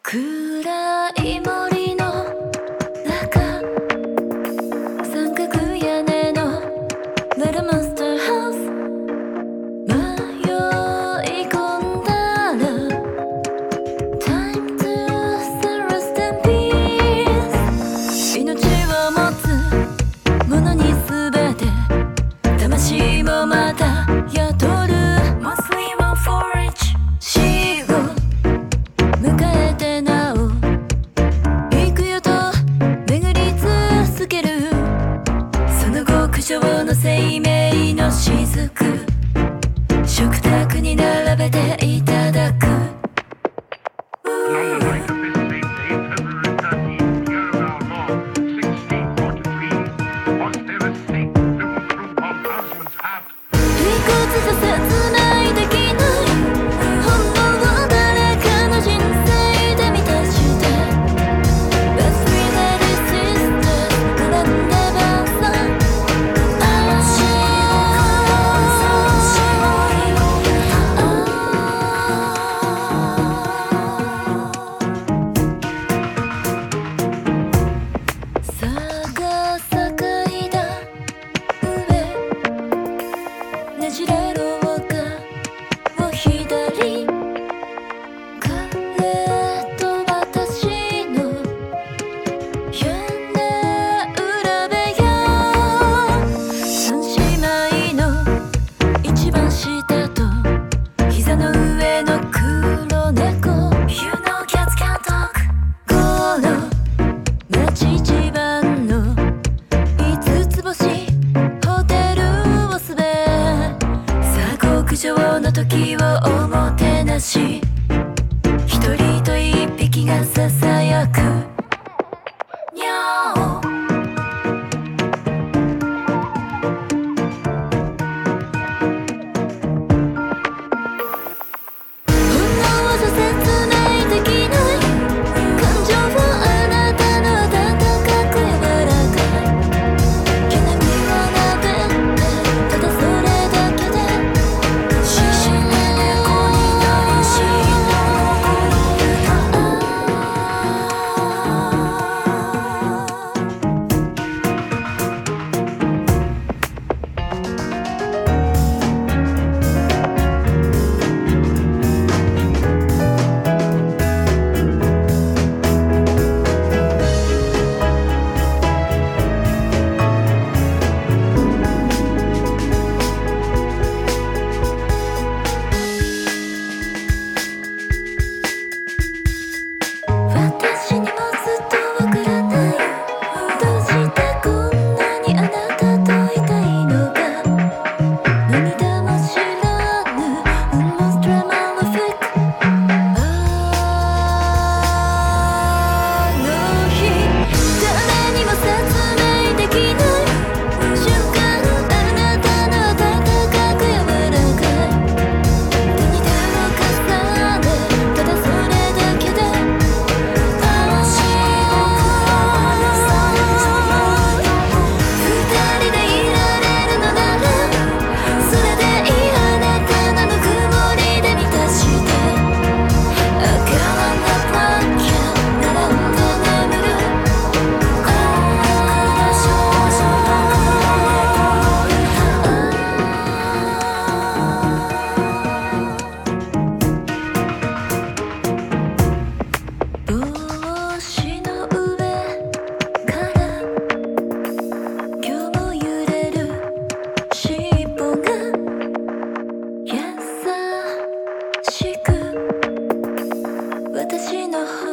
暗い森の中、三角屋根のレルモンスターハウス、迷い込んだら Time to rest in peace。 命を持つものに全て魂もまた宿る Monthly one for each。 死を迎えてなお行くよと巡り続ける、その極上の生命の雫、食卓に並べていただく。ねじれ廊下を左、彼と私の屋根裏部屋、三姉妹の一番下と膝の上の黒猫 You know cats can't talk。 この街一番の五つ星ホテルをすべ、極上の時をおもてなし、一人と一匹がささやくにゃお。本能は説明できない感情をあなたの温かく柔らかい毛並みをなでて、ただそれだけで私にもずっとわからない、どうしてこんなにあなたといたいのか、涙も知らぬ Almost dramatic。 あの日誰にも説明できない瞬間、あなたの温かく柔らかい手に手を重ね、ただそれだけで帽子の上から今日も揺れる尻尾が優しく私の